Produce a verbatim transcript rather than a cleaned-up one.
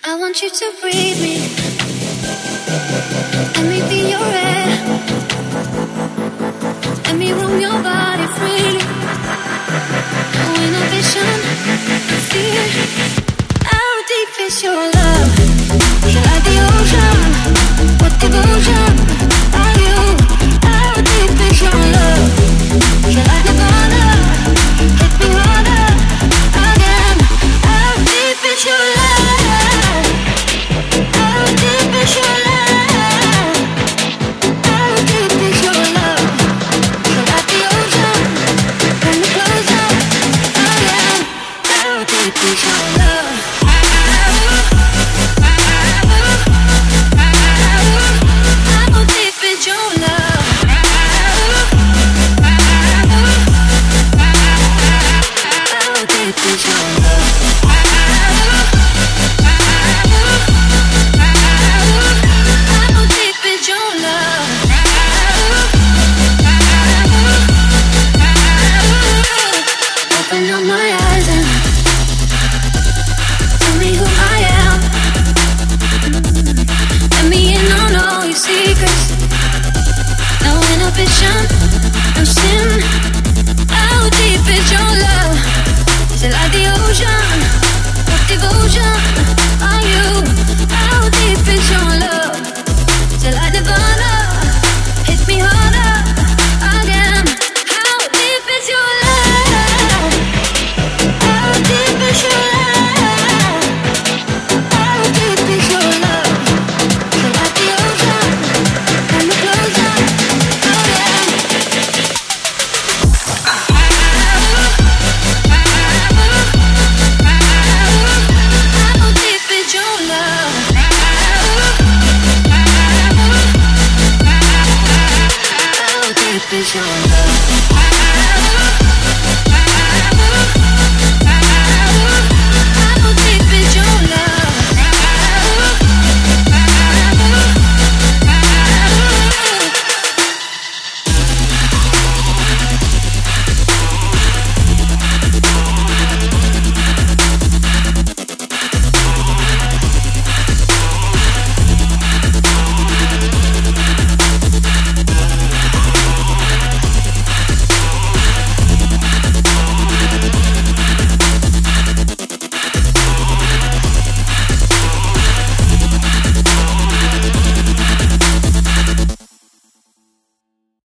I want you to breathe me. Let me be your air. Let me roam your body freely. No inhibition, no fear. How deep is your love? You like the ocean? What devotion are you? How deep is your love? You like Nirvana? Hit me harder again. How deep is your love? How deep is your love? How deep is your love? You like the ocean? When you close up again. How deep is your love? How deep is your love? How deep is your love? How deep is your love? Open up my eyes and tell me who I am. Let me in on all your secrets. No inhibition, no sin. How deep is your love? Is it like the ocean? What devotion are you? How deep is your love? Is it like Nirvana? Hit me harder again. How deep is your love? How deep is your love? How deep is your love? Is it like the ocean? When you close up again. How deep is your love? How deep is your love?